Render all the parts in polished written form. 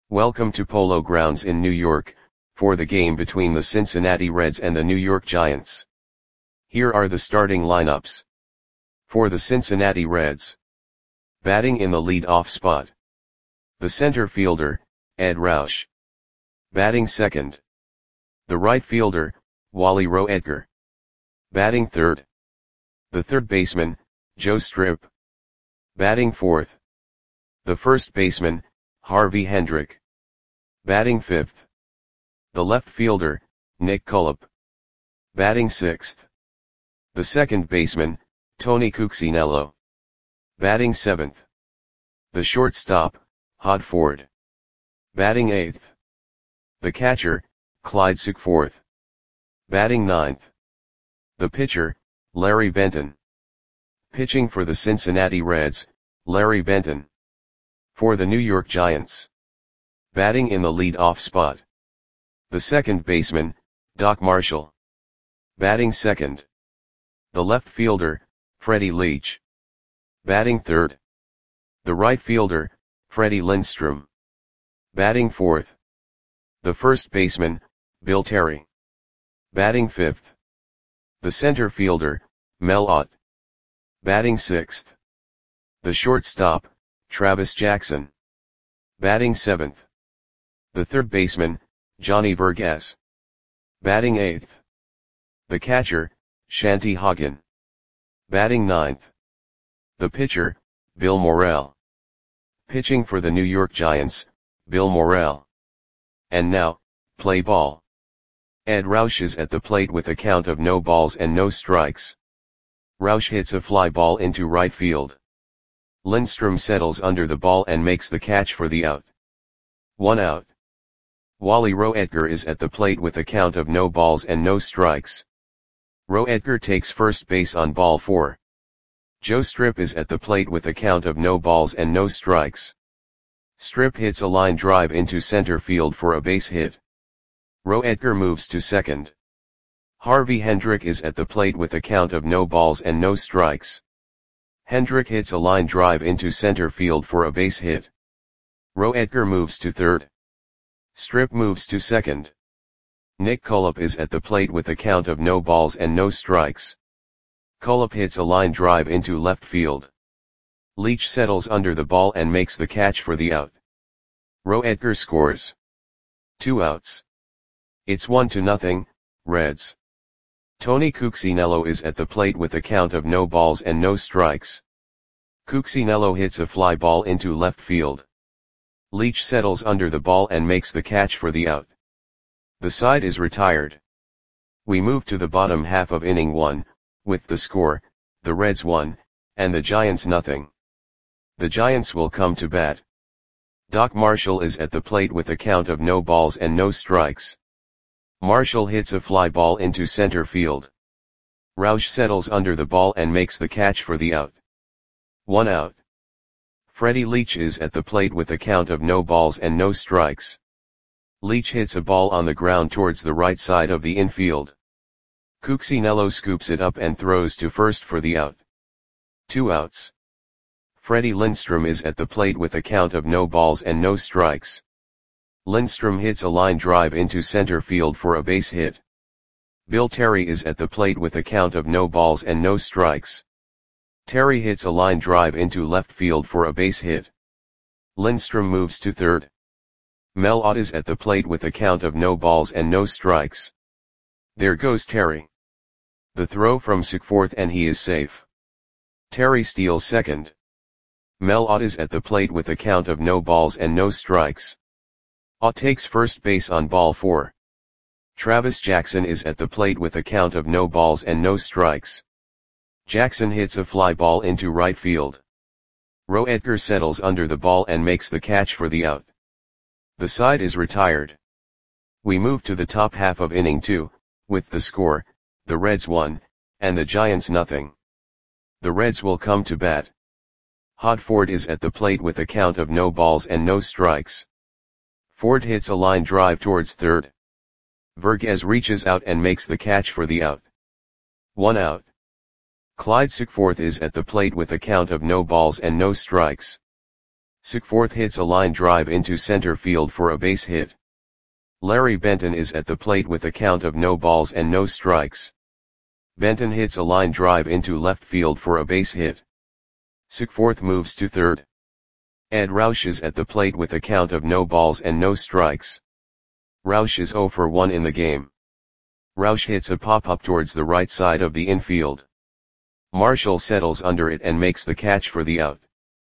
Welcome to Polo Grounds in New York, for the game between the Cincinnati Reds and the New York Giants. Here are the starting lineups. For the Cincinnati Reds. Batting in the lead-off spot. The center fielder, Ed Roush. Batting second. The right fielder, Wally Roe Edgar. Batting third. The third baseman, Joe Strip. Batting fourth. The first baseman, Harvey Hendrick. Batting fifth. The left fielder, Nick Cullip. Batting sixth. The second baseman, Tony Cuccinello. Batting seventh. The shortstop, Hod Ford. Batting eighth. The catcher, Clyde Sukeforth. Batting ninth. The pitcher, Larry Benton. Pitching for the Cincinnati Reds, Larry Benton. For the New York Giants. Batting in the lead-off spot. The second baseman, Doc Marshall. Batting second. The left fielder, Freddie Leach. Batting third. The right fielder, Freddie Lindstrom. Batting fourth. The first baseman, Bill Terry. Batting fifth. The center fielder, Mel Ott. Batting sixth. The shortstop, Travis Jackson. Batting seventh. The third baseman, Johnny Vergas. Batting eighth. The catcher, Shanty Hagen. Batting ninth. The pitcher, Bill Morrell. Pitching for the New York Giants, Bill Morrell. And now, play ball. Ed Roush is at the plate with a count of no balls and no strikes. Roush hits a fly ball into right field. Lindstrom settles under the ball and makes the catch for the out. 1 out. Wally Roe Edgar is at the plate with a count of no balls and no strikes. Roe Edgar takes first base on ball 4. Joe Strip is at the plate with a count of no balls and no strikes. Strip hits a line drive into center field for a base hit. Roe Edgar moves to second. Harvey Hendrick is at the plate with a count of no balls and no strikes. Hendrick hits a line drive into center field for a base hit. Roe Edgar moves to third. Strip moves to second. Nick Cullip is at the plate with a count of no balls and no strikes. Cullip hits a line drive into left field. Leach settles under the ball and makes the catch for the out. Roe Edgar scores. 2 outs. It's 1-0, Reds. Tony Cuccinello is at the plate with a count of no balls and no strikes. Cuccinello hits a fly ball into left field. Leach settles under the ball and makes the catch for the out. The side is retired. We move to the bottom half of inning 1, with the score, the Reds 1, and the Giants 0. The Giants will come to bat. Doc Marshall is at the plate with a count of no balls and no strikes. Marshall hits a fly ball into center field. Roush settles under the ball and makes the catch for the out. 1 out. Freddie Leach is at the plate with a count of no balls and no strikes. Leach hits a ball on the ground towards the right side of the infield. Cuccinello scoops it up and throws to first for the out. 2 outs. Freddie Lindstrom is at the plate with a count of no balls and no strikes. Lindstrom hits a line drive into center field for a base hit. Bill Terry is at the plate with a count of no balls and no strikes. Terry hits a line drive into left field for a base hit. Lindstrom moves to third. Mel Ott is at the plate with a count of no balls and no strikes. There goes Terry. The throw from Sukeforth and he is safe. Terry steals second. Mel Ott is at the plate with a count of no balls and no strikes. Ott takes first base on ball 4. Travis Jackson is at the plate with a count of no balls and no strikes. Jackson hits a fly ball into right field. Roe Edgar settles under the ball and makes the catch for the out. The side is retired. We move to the top half of inning 2, with the score, the Reds 1, and the Giants 0. The Reds will come to bat. Hod Ford is at the plate with a count of no balls and no strikes. Ford hits a line drive towards third. Vergas reaches out and makes the catch for the out. 1 out. Clyde Sukeforth is at the plate with a count of no balls and no strikes. Sickforth hits a line drive into center field for a base hit. Larry Benton is at the plate with a count of no balls and no strikes. Benton hits a line drive into left field for a base hit. Sickforth moves to third. Ed Roush is at the plate with a count of no balls and no strikes. Roush is 0 for 1 in the game. Roush hits a pop-up towards the right side of the infield. Marshall settles under it and makes the catch for the out.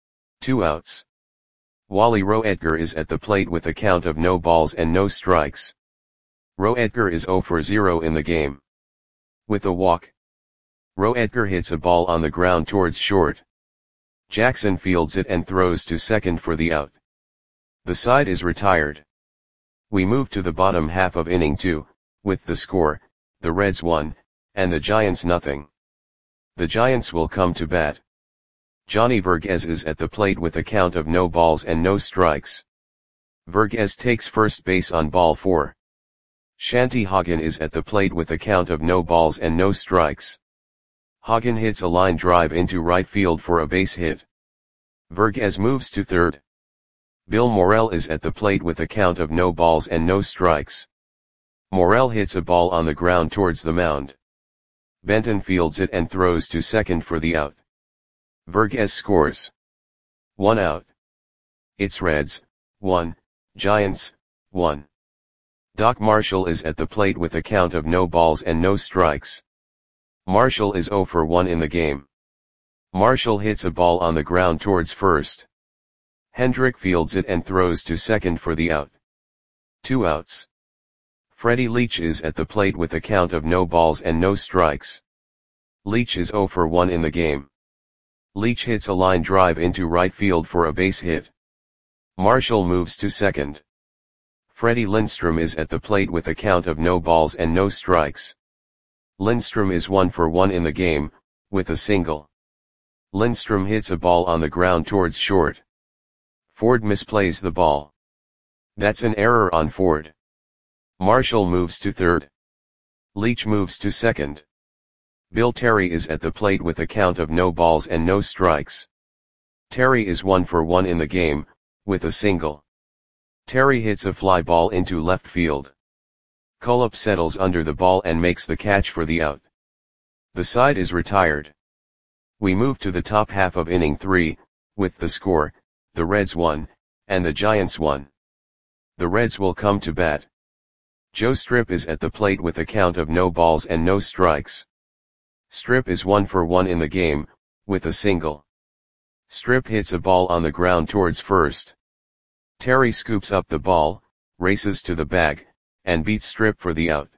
2 outs. Wally Roedger is at the plate with a count of no balls and no strikes. Roedger is 0 for 0 in the game. With a walk. Roedger hits a ball on the ground towards short. Jackson fields it and throws to second for the out. The side is retired. We move to the bottom half of inning 2, with the score, the Reds 1, and the Giants 0. The Giants will come to bat. Johnny Verghese is at the plate with a count of no balls and no strikes. Verghese takes first base on ball 4. Shanty Hagen is at the plate with a count of no balls and no strikes. Hagen hits a line drive into right field for a base hit. Verghese moves to third. Bill Morrell is at the plate with a count of no balls and no strikes. Morrell hits a ball on the ground towards the mound. Benton fields it and throws to second for the out. Verghese scores. 1 out. It's Reds, 1, Giants, 1. Doc Marshall is at the plate with a count of no balls and no strikes. Marshall is 0 for 1 in the game. Marshall hits a ball on the ground towards first. Hendrick fields it and throws to second for the out. 2 outs. Freddie Leach is at the plate with a count of no balls and no strikes. Leach is 0 for 1 in the game. Leach hits a line drive into right field for a base hit. Marshall moves to second. Freddie Lindstrom is at the plate with a count of no balls and no strikes. Lindstrom is 1 for 1 in the game, with a single. Lindstrom hits a ball on the ground towards short. Ford misplays the ball. That's an error on Ford. Marshall moves to third. Leach moves to second. Bill Terry is at the plate with a count of no balls and no strikes. Terry is 1 for 1 in the game, with a single. Terry hits a fly ball into left field. Cullop settles under the ball and makes the catch for the out. The side is retired. We move to the top half of inning 3, with the score, the Reds 1, and the Giants 1. The Reds will come to bat. Joe Strip is at the plate with a count of no balls and no strikes. Strip is 1 for 1 in the game, with a single. Strip hits a ball on the ground towards first. Terry scoops up the ball, races to the bag, and beats Strip for the out.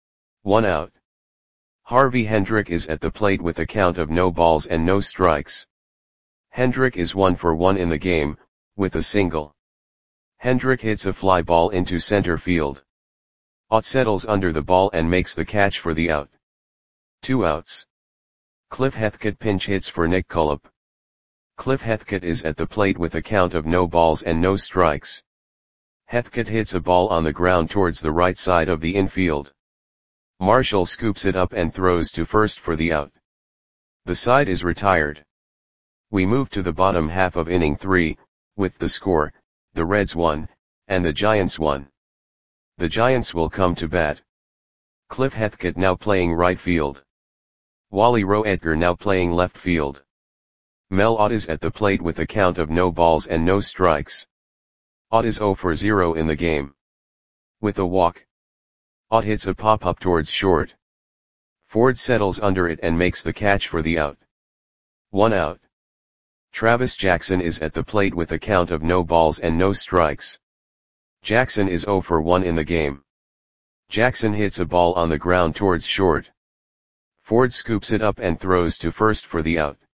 1 out. Harvey Hendrick is at the plate with a count of no balls and no strikes. Hendrick is 1 for 1 in the game, with a single. Hendrick hits a fly ball into center field. Ott settles under the ball and makes the catch for the out. 2 outs. Cliff Heathcote pinch hits for Nick Cullop. Cliff Heathcote is at the plate with a count of no balls and no strikes. Heathcote hits a ball on the ground towards the right side of the infield. Marshall scoops it up and throws to first for the out. The side is retired. We move to the bottom half of inning 3, with the score, the Reds 1, and the Giants 1. The Giants will come to bat. Cliff Heathcote now playing right field. Wally Roedger now playing left field. Mel Ott is at the plate with a count of no balls and no strikes. Ott is 0 for 0 in the game. With a walk. Ott hits a pop-up towards short. Ford settles under it and makes the catch for the out. 1 out. Travis Jackson is at the plate with a count of no balls and no strikes. Jackson is 0 for 1 in the game. Jackson hits a ball on the ground towards short. Ford scoops it up and throws to first for the out.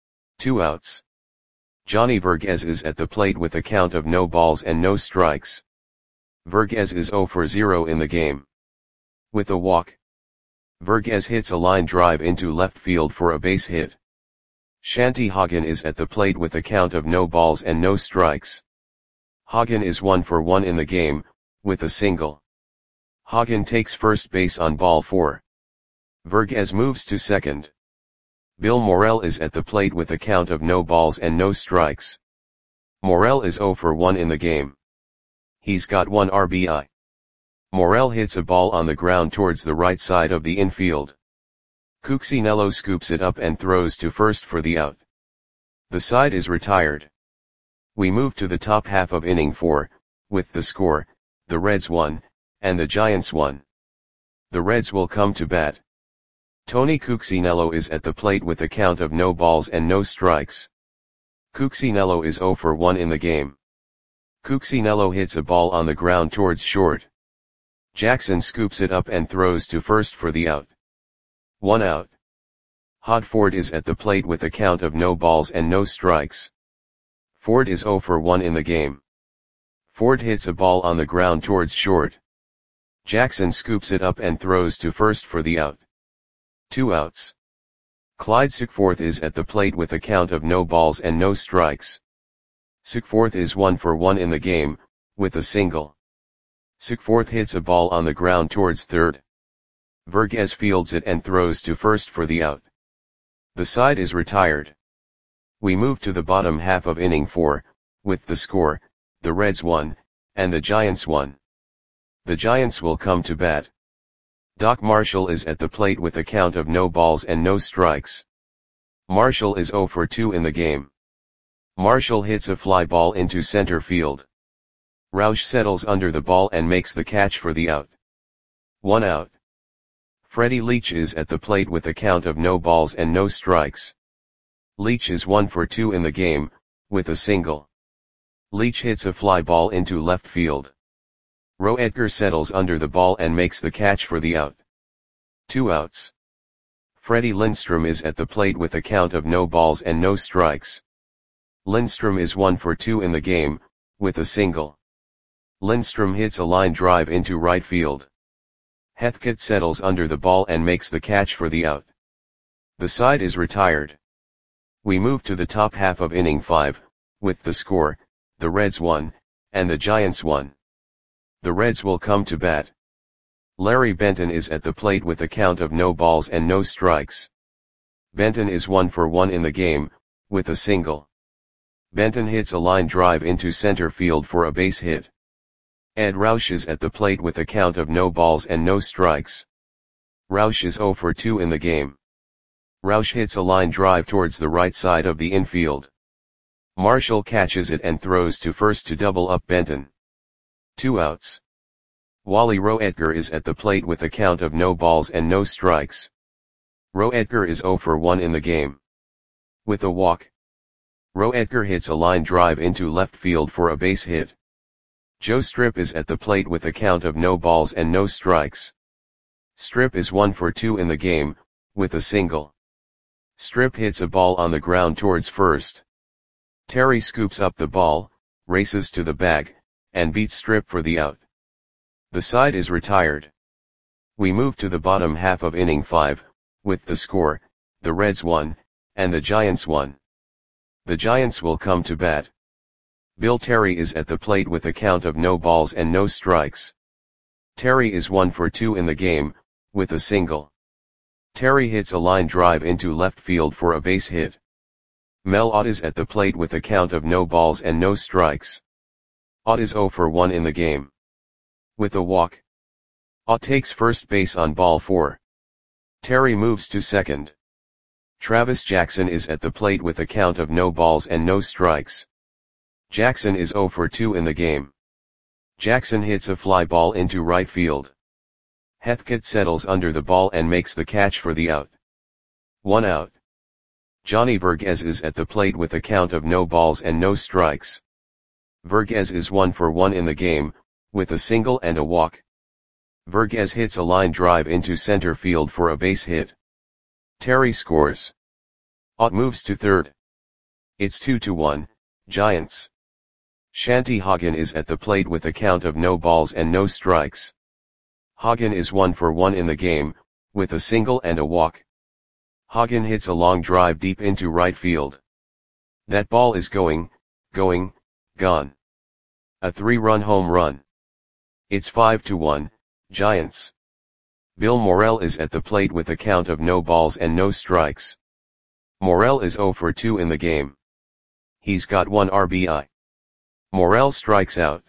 2 outs. Johnny Verghese is at the plate with a count of no balls and no strikes. Verghese is 0 for 0 in the game. With a walk. Verghese hits a line drive into left field for a base hit. Shanty Hagen is at the plate with a count of no balls and no strikes. Hagen is 1 for 1 in the game, with a single. Hagen takes first base on ball 4. Verghese moves to second. Bill Morrell is at the plate with a count of no balls and no strikes. Morel is 0 for 1 in the game. He's got 1 RBI. Morel hits a ball on the ground towards the right side of the infield. Cuccinello scoops it up and throws to first for the out. The side is retired. We move to the top half of inning 4, with the score, the Reds 1, and the Giants 1. The Reds will come to bat. Tony Cuccinello is at the plate with a count of no balls and no strikes. Cuccinello is 0 for 1 in the game. Cuccinello hits a ball on the ground towards short. Jackson scoops it up and throws to first for the out. 1 out. Hod Ford is at the plate with a count of no balls and no strikes. Ford is 0 for 1 in the game. Ford hits a ball on the ground towards short. Jackson scoops it up and throws to first for the out. 2 outs. Clyde Sickforth is at the plate with a count of no balls and no strikes. Sickforth is 1 for 1 in the game, with a single. Sickforth hits a ball on the ground towards third. Vergez fields it and throws to first for the out. The side is retired. We move to the bottom half of inning 4, with the score, the Reds 1, and the Giants 1. The Giants will come to bat. Doc Marshall is at the plate with a count of no balls and no strikes. Marshall is 0 for 2 in the game. Marshall hits a fly ball into center field. Roush settles under the ball and makes the catch for the out. 1 out. Freddie Leach is at the plate with a count of no balls and no strikes. Leach is 1 for 2 in the game, with a single. Leach hits a fly ball into left field. Roe Edgar settles under the ball and makes the catch for the out. 2 outs. Freddie Lindstrom is at the plate with a count of no balls and no strikes. Lindstrom is 1 for 2 in the game, with a single. Lindstrom hits a line drive into right field. Heathcote settles under the ball and makes the catch for the out. The side is retired. We move to the top half of inning 5, with the score, the Reds 1, and the Giants 1. The Reds will come to bat. Larry Benton is at the plate with a count of no balls and no strikes. Benton is 1 for 1 in the game, with a single. Benton hits a line drive into center field for a base hit. Ed Roush is at the plate with a count of no balls and no strikes. Roush is 0 for 2 in the game. Roush hits a line drive towards the right side of the infield. Marshall catches it and throws to first to double up Benton. 2 outs. Wally Roe Edgar is at the plate with a count of no balls and no strikes. Roe Edgar is 0 for 1 in the game. With a walk. Roe Edgar hits a line drive into left field for a base hit. Joe Strip is at the plate with a count of no balls and no strikes. Strip is 1 for 2 in the game, with a single. Strip hits a ball on the ground towards first. Terry scoops up the ball, races to the bag, and beats Strip for the out. The side is retired. We move to the bottom half of inning 5, with the score, the Reds 1, and the Giants 1. The Giants will come to bat. Bill Terry is at the plate with a count of no balls and no strikes. Terry is 1 for 2 in the game, with a single. Terry hits a line drive into left field for a base hit. Mel Ott is at the plate with a count of no balls and no strikes. Ott is 0 for 1 in the game. With a walk. Ott takes first base on ball 4. Terry moves to second. Travis Jackson is at the plate with a count of no balls and no strikes. Jackson is 0 for 2 in the game. Jackson hits a fly ball into right field. Heathcote settles under the ball and makes the catch for the out. 1 out. Johnny Vergez is at the plate with a count of no balls and no strikes. Vergez is 1 for 1 in the game, with a single and a walk. Vergez hits a line drive into center field for a base hit. Terry scores. Ott moves to third. It's 2-1, Giants. Shanty Hagen is at the plate with a count of no balls and no strikes. Hagen is 1 for 1 in the game, with a single and a walk. Hagen hits a long drive deep into right field. That ball is gone. A 3-run home run. It's 5-1, Giants. Bill Morel is at the plate with a count of no balls and no strikes. Morel is 0 for 2 in the game. He's got 1 RBI. Morel strikes out.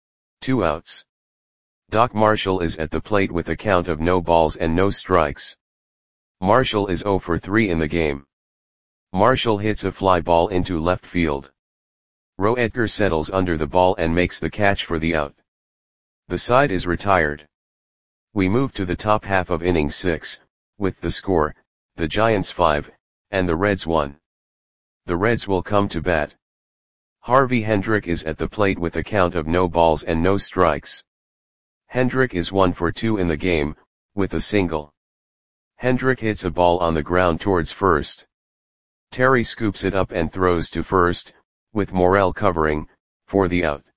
2 outs. Doc Marshall is at the plate with a count of no balls and no strikes. Marshall is 0 for 3 in the game. Marshall hits a fly ball into left field. Roe Edgar settles under the ball and makes the catch for the out. The side is retired. We move to the top half of inning 6, with the score, the Giants 5, and the Reds 1. The Reds will come to bat. Harvey Hendrick is at the plate with a count of no balls and no strikes. Hendrick is 1 for 2 in the game, with a single. Hendrick hits a ball on the ground towards first. Terry scoops it up and throws to first, with Morel covering, for the out.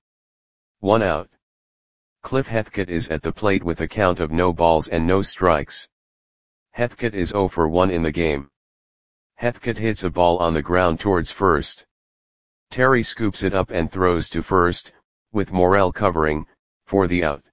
1 out. Cliff Heathcote is at the plate with a count of no balls and no strikes. Heathcote is 0 for 1 in the game. Heathcote hits a ball on the ground towards first. Terry scoops it up and throws to first, with Morel covering, for the out.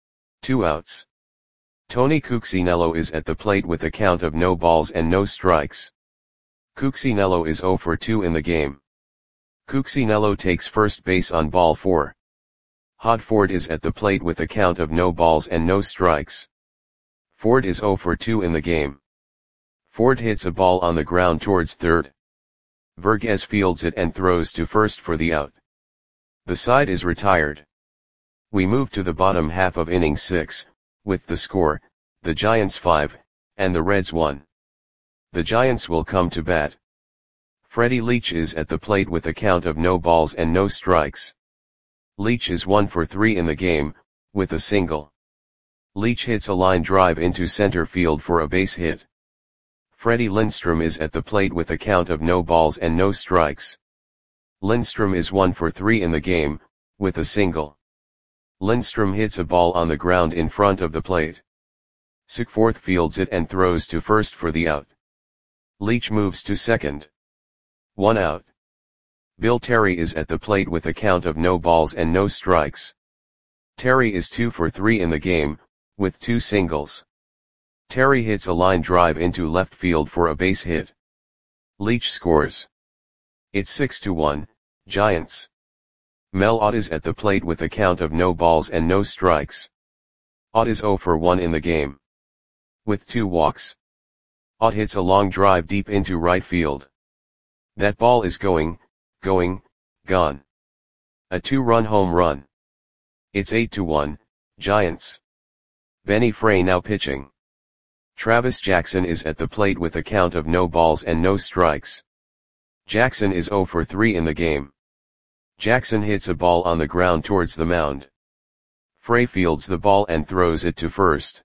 2 outs. Tony Cuccinello is at the plate with a count of no balls and no strikes. Cuccinello is 0 for 2 in the game. Cuccinello takes first base on ball 4. Hod Ford is at the plate with a count of no balls and no strikes. Ford is 0 for 2 in the game. Ford hits a ball on the ground towards third. Vergez fields it and throws to first for the out. The side is retired. We move to the bottom half of inning 6, with the score, the Giants 5, and the Reds 1. The Giants will come to bat. Freddie Leach is at the plate with a count of no balls and no strikes. Leach is 1 for 3 in the game, with a single. Leach hits a line drive into center field for a base hit. Freddie Lindstrom is at the plate with a count of no balls and no strikes. Lindstrom is 1 for 3 in the game, with a single. Lindstrom hits a ball on the ground in front of the plate. Sickforth fields it and throws to first for the out. Leach moves to second. 1 out. Bill Terry is at the plate with a count of no balls and no strikes. Terry is 2 for 3 in the game, with 2 singles. Terry hits a line drive into left field for a base hit. Leach scores. It's 6-1, Giants. Mel Ott is at the plate with a count of no balls and no strikes. Ott is 0 for 1 in the game. With 2 walks. Ott hits a long drive deep into right field. That ball is gone. A 2-run home run. It's 8-1, Giants. Benny Frey now pitching. Travis Jackson is at the plate with a count of no balls and no strikes. Jackson is 0 for 3 in the game. Jackson hits a ball on the ground towards the mound. Frey fields the ball and throws it to first.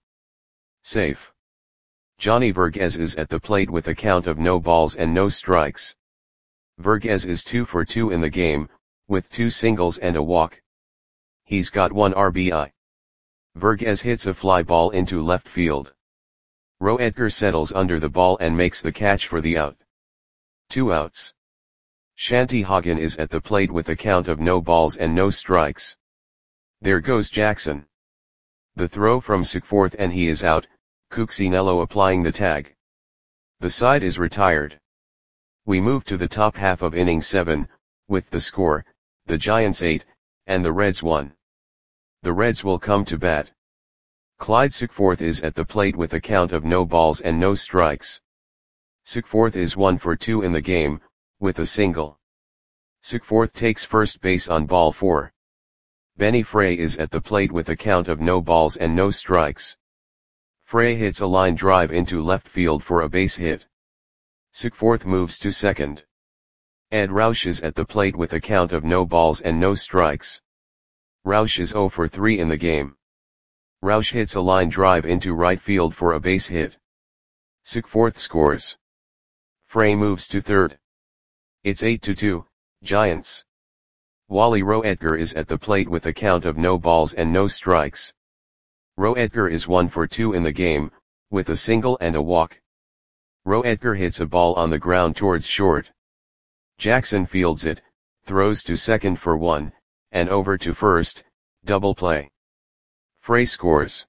Safe. Johnny Vergez is at the plate with a count of no balls and no strikes. Vergez is 2 for 2 in the game, with 2 singles and a walk. He's got 1 RBI. Vergez hits a fly ball into left field. Roe Edgar settles under the ball and makes the catch for the out. 2 outs. Shanty Hagen is at the plate with a count of no balls and no strikes. There goes Jackson. The throw from Sickforth and he is out, Cuccinello applying the tag. The side is retired. We move to the top half of inning 7, with the score, the Giants 8, and the Reds 1. The Reds will come to bat. Clyde Sickforth is at the plate with a count of no balls and no strikes. Sickforth is 1 for 2 in the game, with a single. Sickforth takes first base on ball 4. Benny Frey is at the plate with a count of no balls and no strikes. Frey hits a line drive into left field for a base hit. Sickforth moves to second. Ed Roush is at the plate with a count of no balls and no strikes. Roush is 0 for 3 in the game. Roush hits a line drive into right field for a base hit. Sickforth scores. Frey moves to third. It's 8-2, Giants. Wally Roe Edgar is at the plate with a count of no balls and no strikes. Roe Edgar is 1 for 2 in the game, with a single and a walk. Roe Edgar hits a ball on the ground towards short. Jackson fields it, throws to second for 1, and over to first, double play. Frey scores.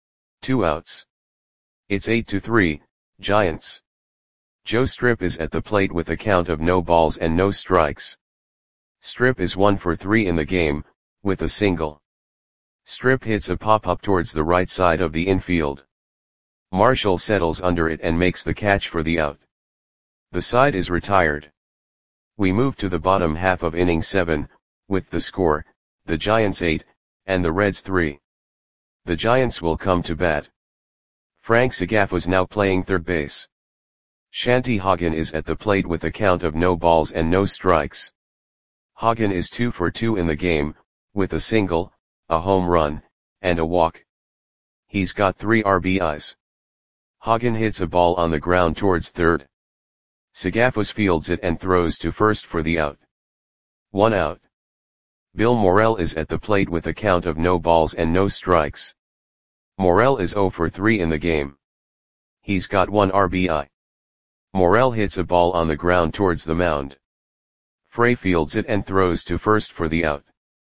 2 outs. It's 8-3, Giants. Joe Strip is at the plate with a count of no balls and no strikes. Strip is 1 for 3 in the game, with a single. Strip hits a pop-up towards the right side of the infield. Marshall settles under it and makes the catch for the out. The side is retired. We move to the bottom half of inning 7, with the score, the Giants 8, and the Reds 3. The Giants will come to bat. Frank Sagaf was now playing third base. Shanti Hagen is at the plate with a count of no balls and no strikes. Hagen is 2 for 2 in the game, with a single, a home run, and a walk. He's got 3 RBIs. Hagen hits a ball on the ground towards third. Sagafos fields it and throws to first for the out. 1 out. Bill Morel is at the plate with a count of no balls and no strikes. Morel is 0 for 3 in the game. He's got 1 RBI. Morel hits a ball on the ground towards the mound. Frey fields it and throws to first for the out.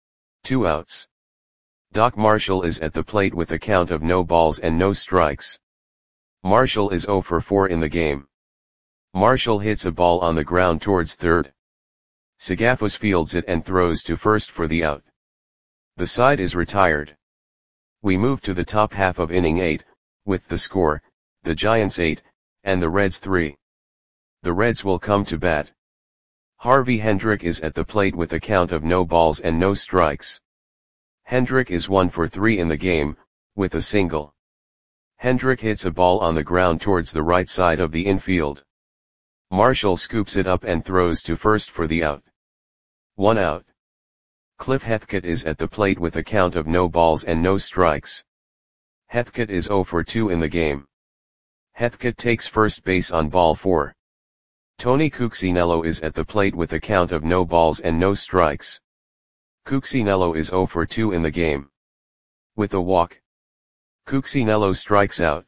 2 outs. Doc Marshall is at the plate with a count of no balls and no strikes. Marshall is 0 for 4 in the game. Marshall hits a ball on the ground towards third. Sagafos fields it and throws to first for the out. The side is retired. We move to the top half of inning 8, with the score, the Giants 8, and the Reds 3. The Reds will come to bat. Harvey Hendrick is at the plate with a count of no balls and no strikes. Hendrick is 1 for 3 in the game, with a single. Hendrick hits a ball on the ground towards the right side of the infield. Marshall scoops it up and throws to first for the out. 1 out. Cliff Heathcote is at the plate with a count of no balls and no strikes. Heathcote is 0 for 2 in the game. Heathcote takes first base on ball 4. Tony Cuccinello is at the plate with a count of no balls and no strikes. Cuccinello is 0 for 2 in the game. With a walk. Cuccinello strikes out.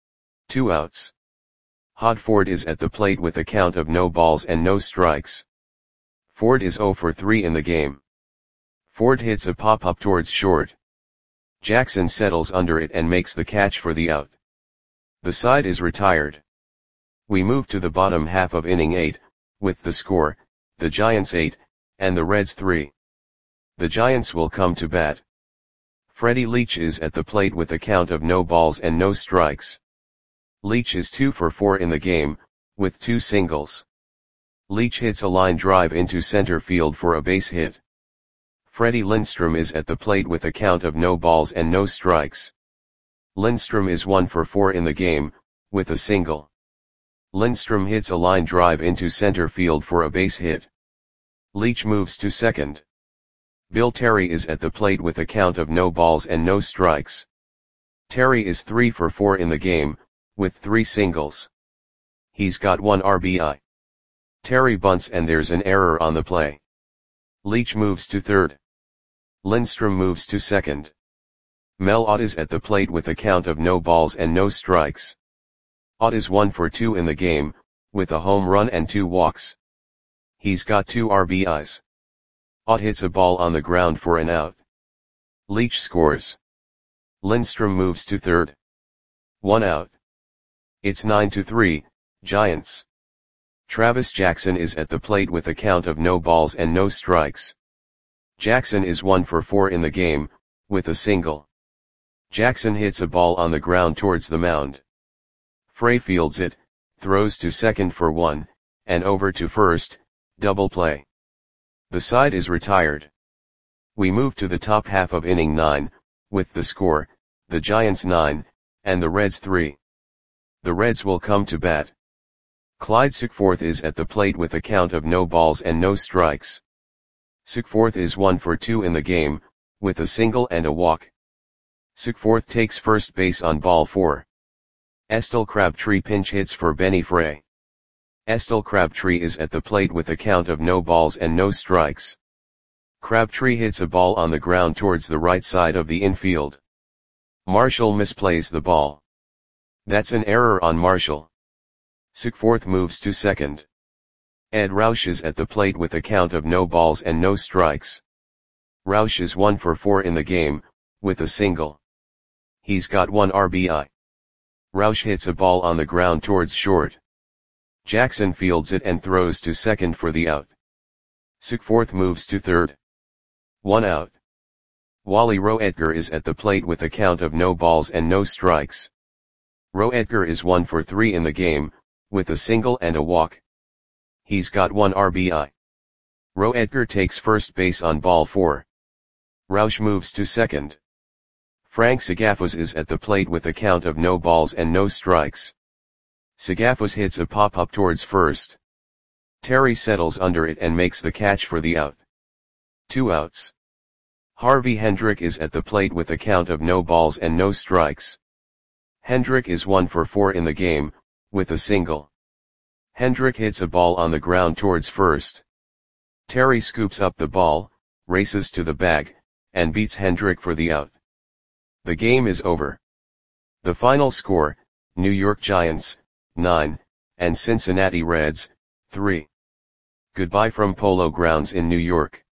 2 outs. Hod Ford is at the plate with a count of no balls and no strikes. Ford is 0 for 3 in the game. Ford hits a pop-up towards short. Jackson settles under it and makes the catch for the out. The side is retired. We move to the bottom half of inning 8, with the score, the Giants 8, and the Reds 3. The Giants will come to bat. Freddie Leach is at the plate with a count of no balls and no strikes. Leach is 2 for 4 in the game, with 2 singles. Leach hits a line drive into center field for a base hit. Freddie Lindstrom is at the plate with a count of no balls and no strikes. Lindstrom is 1 for 4 in the game, with a single. Lindstrom hits a line drive into center field for a base hit. Leach moves to second. Bill Terry is at the plate with a count of no balls and no strikes. Terry is 3 for 4 in the game, with 3 singles. He's got 1 RBI. Terry bunts and there's an error on the play. Leach moves to third. Lindstrom moves to second. Mel Ott is at the plate with a count of no balls and no strikes. Ott is 1 for 2 in the game, with a home run and 2 walks. He's got 2 RBIs. Ott hits a ball on the ground for an out. Leach scores. Lindstrom moves to third. 1 out. It's 9-3, Giants. Travis Jackson is at the plate with a count of no balls and no strikes. Jackson is 1 for 4 in the game, with a single. Jackson hits a ball on the ground towards the mound. Frey fields it, throws to second for 1, and over to first, double play. The side is retired. We move to the top half of inning 9, with the score, the Giants 9, and the Reds 3. The Reds will come to bat. Clyde Sickforth is at the plate with a count of no balls and no strikes. Sickforth is 1 for 2 in the game, with a single and a walk. Sickforth takes first base on ball 4. Estelle Crabtree pinch hits for Benny Frey. Estelle Crabtree is at the plate with a count of no balls and no strikes. Crabtree hits a ball on the ground towards the right side of the infield. Marshall misplays the ball. That's an error on Marshall. Sickforth moves to second. Ed Roush is at the plate with a count of no balls and no strikes. Roush is 1 for 4 in the game, with a single. He's got 1 RBI. Roush hits a ball on the ground towards short. Jackson fields it and throws to second for the out. Sigforth moves to third. 1 out. Wally Roedger is at the plate with a count of no balls and no strikes. Roedger is 1 for 3 in the game, with a single and a walk. He's got 1 RBI. Roedger takes first base on ball 4. Rausch moves to second. Frank Sagafos is at the plate with a count of no balls and no strikes. Sagafos hits a pop-up towards first. Terry settles under it and makes the catch for the out. 2 outs. Harvey Hendrick is at the plate with a count of no balls and no strikes. Hendrick is 1 for 4 in the game, with a single. Hendrick hits a ball on the ground towards first. Terry scoops up the ball, races to the bag, and beats Hendrick for the out. The game is over. The final score, New York Giants, 9, and Cincinnati Reds, 3. Goodbye from Polo Grounds in New York.